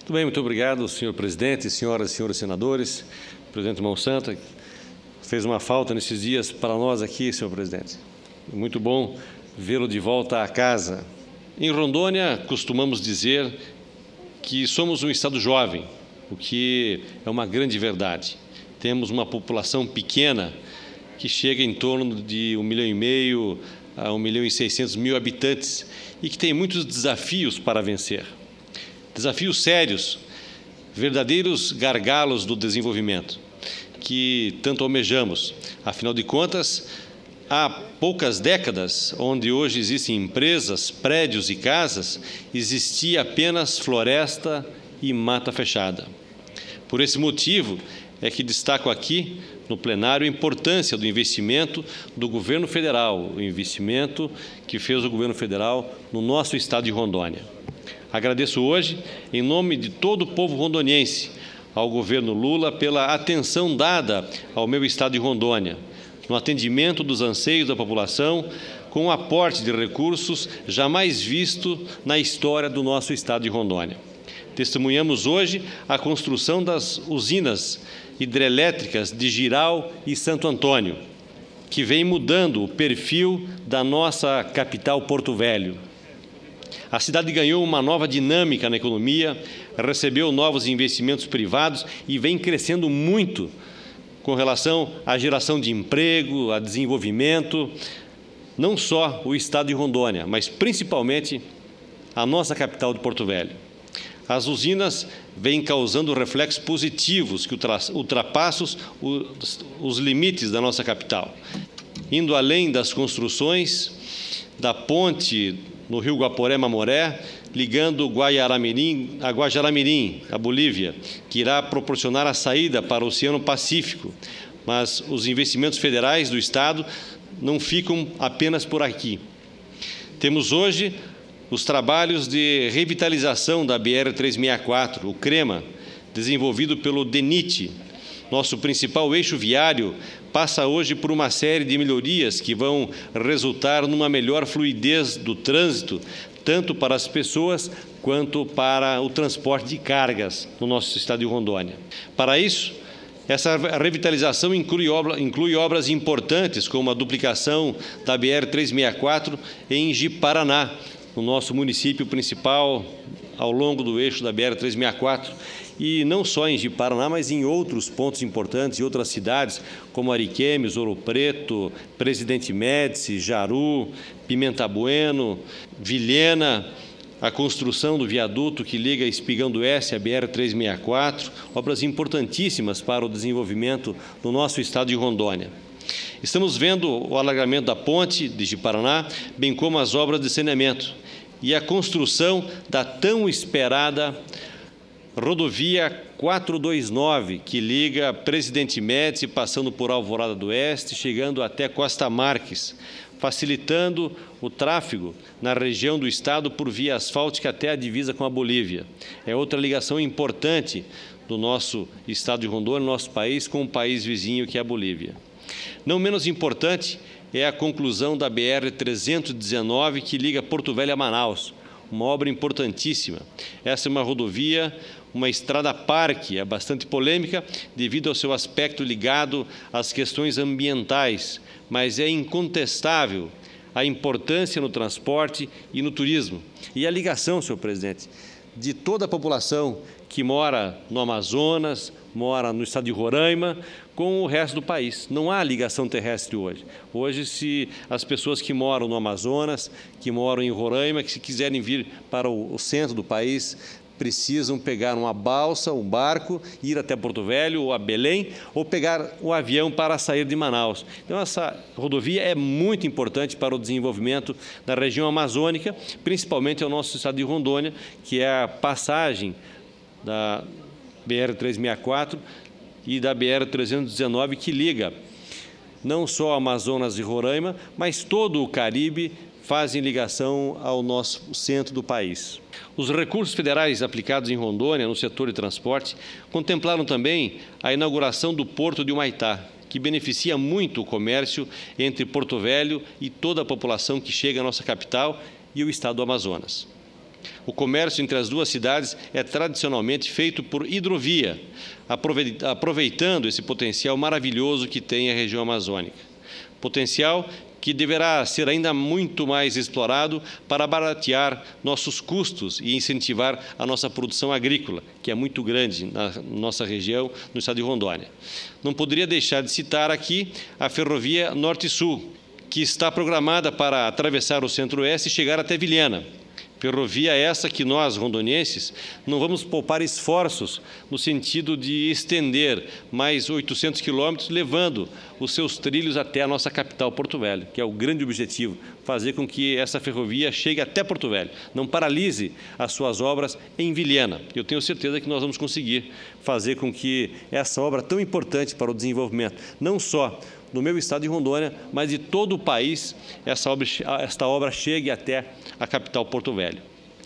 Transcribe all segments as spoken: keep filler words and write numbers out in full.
Muito bem, muito obrigado, senhor presidente, senhoras e senhores senadores. O presidente Monsanto fez uma falta nesses dias para nós aqui, senhor presidente. Muito bom vê-lo de volta à casa. Em Rondônia, costumamos dizer que somos um estado jovem, o que é uma grande verdade. Temos uma população pequena que chega em torno de um milhão e meio a um milhão e seiscentos mil habitantes e que tem muitos desafios para vencer. Desafios sérios, verdadeiros gargalos do desenvolvimento, que tanto almejamos. Afinal de contas, há poucas décadas, onde hoje existem empresas, prédios e casas, existia apenas floresta e mata fechada. Por esse motivo, é que destaco aqui, no plenário, a importância do investimento do governo federal, o investimento que fez o governo federal no nosso estado de Rondônia. Agradeço hoje, em nome de todo o povo rondoniense, ao governo Lula pela atenção dada ao meu estado de Rondônia, no atendimento dos anseios da população, com um aporte de recursos jamais visto na história do nosso estado de Rondônia. Testemunhamos hoje a construção das usinas hidrelétricas de Jirau e Santo Antônio, que vem mudando o perfil da nossa capital Porto Velho. A cidade ganhou uma nova dinâmica na economia, recebeu novos investimentos privados e vem crescendo muito com relação à geração de emprego, a desenvolvimento, não só o estado de Rondônia, mas principalmente a nossa capital de Porto Velho. As usinas vêm causando reflexos positivos que ultrapassam os, os limites da nossa capital, indo além das construções da ponte no rio Guaporé-Mamoré, ligando Guajará-Mirim a Guajará-Mirim, a Bolívia, que irá proporcionar a saída para o Oceano Pacífico. Mas os investimentos federais do Estado não ficam apenas por aqui. Temos hoje os trabalhos de revitalização da B R trezentos e sessenta e quatro, o CREMA, desenvolvido pelo DENIT. Nosso principal eixo viário passa hoje por uma série de melhorias que vão resultar numa melhor fluidez do trânsito, tanto para as pessoas quanto para o transporte de cargas no nosso estado de Rondônia. Para isso, essa revitalização inclui, obra, inclui obras importantes, como a duplicação da B R trezentos e sessenta e quatro em Ji-Paraná, no nosso município principal, ao longo do eixo da B R trezentos e sessenta e quatro, e não só em Ji-Paraná, mas em outros pontos importantes, em outras cidades, como Ariquemes, Ouro Preto, Presidente Médici, Jaru, Pimenta Bueno, Vilhena, a construção do viaduto que liga Espigão do Oeste à B R trezentos e sessenta e quatro, obras importantíssimas para o desenvolvimento do nosso estado de Rondônia. Estamos vendo o alargamento da ponte de Ji-Paraná, bem como as obras de saneamento e a construção da tão esperada rodovia quatrocentos e vinte e nove, que liga Presidente Médici, passando por Alvorada do Oeste, chegando até Costa Marques, facilitando o tráfego na região do estado por via asfáltica até a divisa com a Bolívia. É outra ligação importante do nosso estado de Rondônia, nosso país, com o país vizinho, que é a Bolívia. Não menos importante é a conclusão da B R trezentos e dezenove, que liga Porto Velho a Manaus, uma obra importantíssima. Essa é uma rodovia, uma estrada-parque, é bastante polêmica devido ao seu aspecto ligado às questões ambientais, mas é incontestável a importância no transporte e no turismo. E a ligação, senhor presidente, de toda a população que mora no Amazonas, mora no estado de Roraima, com o resto do país. Não há ligação terrestre hoje. Hoje, se as pessoas que moram no Amazonas, que moram em Roraima, que se quiserem vir para o centro do país, precisam pegar uma balsa, um barco, ir até Porto Velho ou a Belém, ou pegar o avião para sair de Manaus. Então, essa rodovia é muito importante para o desenvolvimento da região amazônica, principalmente ao nosso estado de Rondônia, que é a passagem da B R trezentos e sessenta e quatro e da B R trezentos e dezenove, que liga não só Amazonas e Roraima, mas todo o Caribe, fazem ligação ao nosso centro do país. Os recursos federais aplicados em Rondônia no setor de transporte contemplaram também a inauguração do Porto de Humaitá, que beneficia muito o comércio entre Porto Velho e toda a população que chega à nossa capital e o estado do Amazonas. O comércio entre as duas cidades é tradicionalmente feito por hidrovia, aproveitando esse potencial maravilhoso que tem a região amazônica. Potencial que deverá ser ainda muito mais explorado para baratear nossos custos e incentivar a nossa produção agrícola, que é muito grande na nossa região, no estado de Rondônia. Não poderia deixar de citar aqui a ferrovia Norte-Sul, que está programada para atravessar o Centro-Oeste e chegar até Vilhena. Ferrovia essa que nós, rondonienses, não vamos poupar esforços no sentido de estender mais oitocentos quilômetros, levando os seus trilhos até a nossa capital, Porto Velho, que é o grande objetivo, fazer com que essa ferrovia chegue até Porto Velho, não paralise as suas obras em Vilhena. Eu tenho certeza que nós vamos conseguir fazer com que essa obra tão importante para o desenvolvimento, não só no meu estado de Rondônia, mas de todo o país, essa obra, esta obra chegue até a capital, Porto Velho.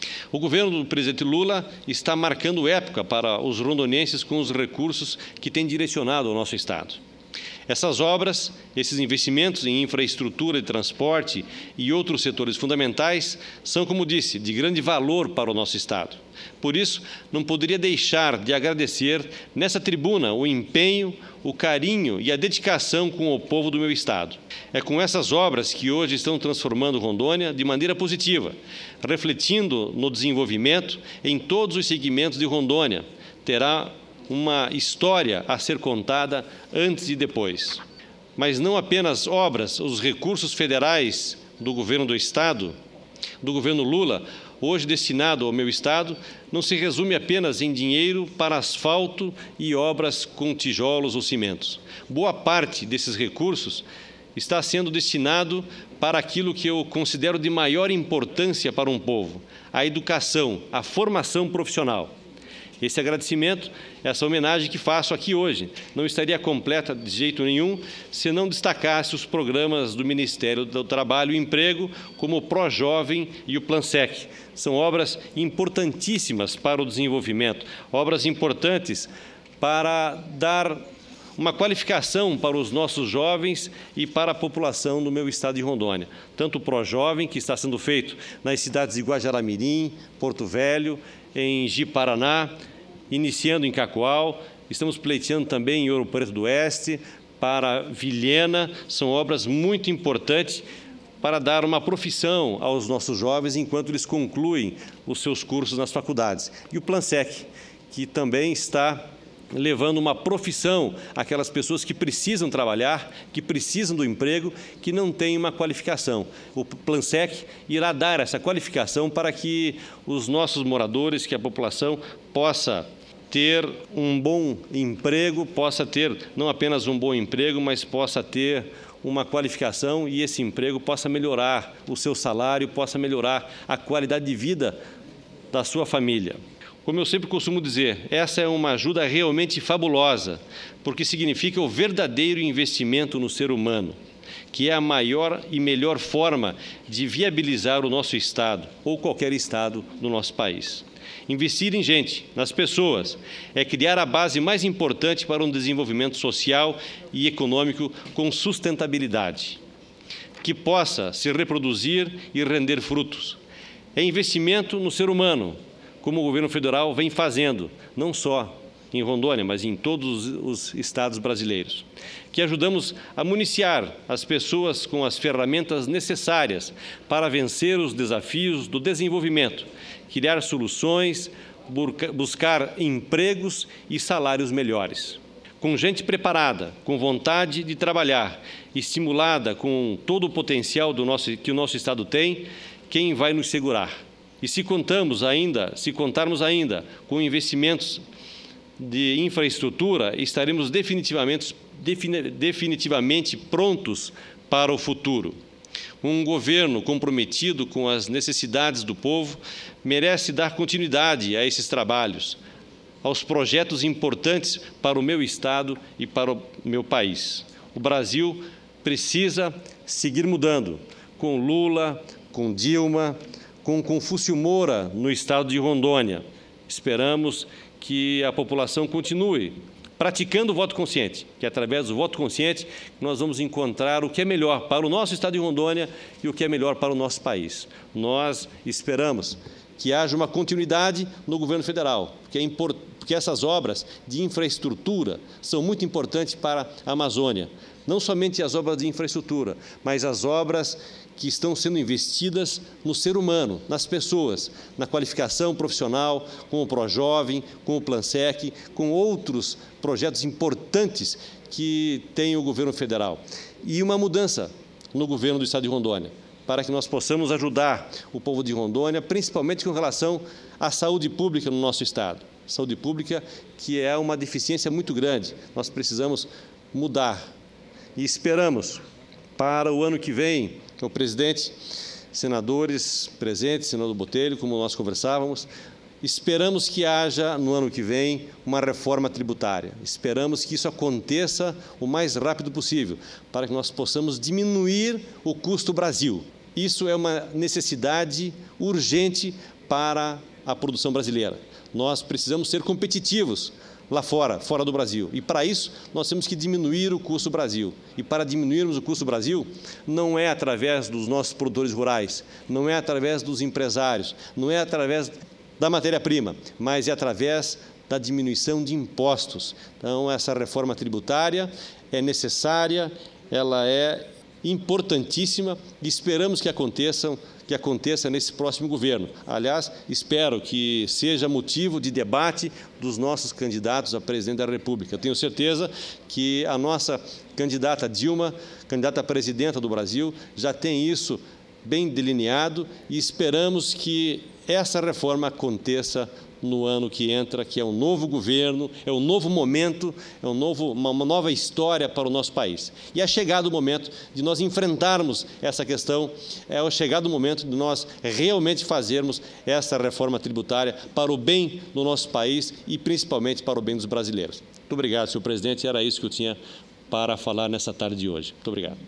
O governo do presidente Lula está marcando época para os rondonienses com os recursos que tem direcionado ao nosso estado. Essas obras, esses investimentos em infraestrutura de transporte e outros setores fundamentais são, como disse, de grande valor para o nosso estado. Por isso, não poderia deixar de agradecer nessa tribuna o empenho, o carinho e a dedicação com o povo do meu estado. É com essas obras que hoje estão transformando Rondônia de maneira positiva, refletindo no desenvolvimento em todos os segmentos de Rondônia. Terá uma história a ser contada antes e depois. Mas não apenas obras, os recursos federais do governo do estado, do governo Lula, hoje destinado ao meu estado, não se resume apenas em dinheiro para asfalto e obras com tijolos ou cimentos. Boa parte desses recursos está sendo destinado para aquilo que eu considero de maior importância para um povo, a educação, a formação profissional. Esse agradecimento, essa homenagem que faço aqui hoje, não estaria completa de jeito nenhum se não destacasse os programas do Ministério do Trabalho e Emprego, como o ProJovem e o PlanSec. São obras importantíssimas para o desenvolvimento, obras importantes para dar uma qualificação para os nossos jovens e para a população do meu estado de Rondônia. Tanto o ProJovem, que está sendo feito nas cidades de Guajará-Mirim, Porto Velho, em Ji-Paraná, iniciando em Cacoal, estamos pleiteando também em Ouro Preto do Oeste, para Vilhena, são obras muito importantes para dar uma profissão aos nossos jovens enquanto eles concluem os seus cursos nas faculdades. E o PlanSec, que também está levando uma profissão àquelas pessoas que precisam trabalhar, que precisam do emprego, que não têm uma qualificação. O PlanSec irá dar essa qualificação para que os nossos moradores, que a população possa ter um bom emprego, possa ter não apenas um bom emprego, mas possa ter uma qualificação e esse emprego possa melhorar o seu salário, possa melhorar a qualidade de vida da sua família. Como eu sempre costumo dizer, essa é uma ajuda realmente fabulosa, porque significa o verdadeiro investimento no ser humano, que é a maior e melhor forma de viabilizar o nosso estado, ou qualquer estado do nosso país. Investir em gente, nas pessoas, é criar a base mais importante para um desenvolvimento social e econômico com sustentabilidade, que possa se reproduzir e render frutos. É investimento no ser humano, como o governo federal vem fazendo, não só em Rondônia, mas em todos os estados brasileiros, que ajudamos a municiar as pessoas com as ferramentas necessárias para vencer os desafios do desenvolvimento, criar soluções, buscar empregos e salários melhores. Com gente preparada, com vontade de trabalhar, estimulada com todo o potencial do nosso, que o nosso estado tem, quem vai nos segurar? E se contamos ainda, se contarmos ainda com investimentos de infraestrutura, estaremos definitivamente, definitivamente prontos para o futuro. Um governo comprometido com as necessidades do povo merece dar continuidade a esses trabalhos, aos projetos importantes para o meu estado e para o meu país. O Brasil precisa seguir mudando, com Lula, com Dilma, com Confúcio Moura no estado de Rondônia. Esperamos que a população continue praticando o voto consciente, que é através do voto consciente nós vamos encontrar o que é melhor para o nosso estado de Rondônia e o que é melhor para o nosso país. Nós esperamos que haja uma continuidade no governo federal, porque, é import... porque essas obras de infraestrutura são muito importantes para a Amazônia. Não somente as obras de infraestrutura, mas as obras que estão sendo investidas no ser humano, nas pessoas, na qualificação profissional, com o ProJovem, com o PlanSec, com outros projetos importantes que tem o governo federal. E uma mudança no governo do Estado de Rondônia, para que nós possamos ajudar o povo de Rondônia, principalmente com relação à saúde pública no nosso Estado. Saúde pública que é uma deficiência muito grande. Nós precisamos mudar. E esperamos, para o ano que vem, que o presidente, senadores presentes, senador Botelho, como nós conversávamos, esperamos que haja, no ano que vem, uma reforma tributária. Esperamos que isso aconteça o mais rápido possível, para que nós possamos diminuir o custo Brasil. Isso é uma necessidade urgente para a produção brasileira. Nós precisamos ser competitivos lá fora, fora do Brasil. E, para isso, nós temos que diminuir o custo Brasil. E, para diminuirmos o custo Brasil, não é através dos nossos produtores rurais, não é através dos empresários, não é através da matéria-prima, mas é através da diminuição de impostos. Então, essa reforma tributária é necessária, ela é importantíssima e esperamos que aconteçam que aconteça nesse próximo governo. Aliás, espero que seja motivo de debate dos nossos candidatos a presidente da República. Eu tenho certeza que a nossa candidata Dilma, candidata a presidenta do Brasil, já tem isso bem delineado e esperamos que essa reforma aconteça no ano que entra, que é um novo governo, é um novo momento, é um novo, uma, uma nova história para o nosso país. E é chegado o momento de nós enfrentarmos essa questão, é chegado o momento de nós realmente fazermos essa reforma tributária para o bem do nosso país e principalmente para o bem dos brasileiros. Muito obrigado, senhor presidente, era isso que eu tinha para falar nessa tarde de hoje. Muito obrigado.